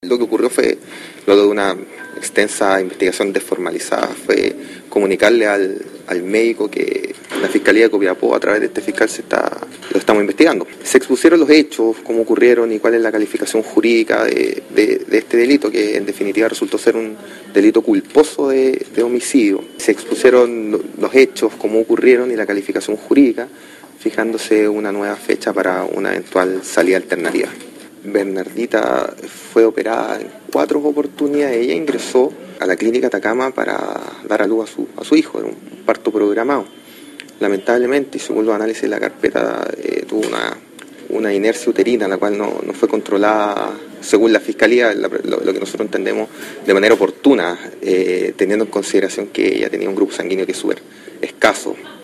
Lo que ocurrió fue, luego de una extensa investigación desformalizada, fue comunicarle al médico que la Fiscalía de Copiapó, a través de este fiscal, lo estamos investigando. Se expusieron los hechos, cómo ocurrieron y cuál es la calificación jurídica de este delito, que en definitiva resultó ser un delito culposo de homicidio. Se expusieron los hechos, cómo ocurrieron y la calificación jurídica, fijándose una nueva fecha para una eventual salida alternativa. Bernardita fue operada en 4 oportunidades. Ella ingresó a la clínica Atacama para dar a luz a su hijo, era un parto programado. Lamentablemente, y según los análisis de la carpeta, tuvo una inercia uterina, la cual no fue controlada, según la Fiscalía, lo que nosotros entendemos, de manera oportuna, teniendo en consideración que ella tenía un grupo sanguíneo que es súper escaso.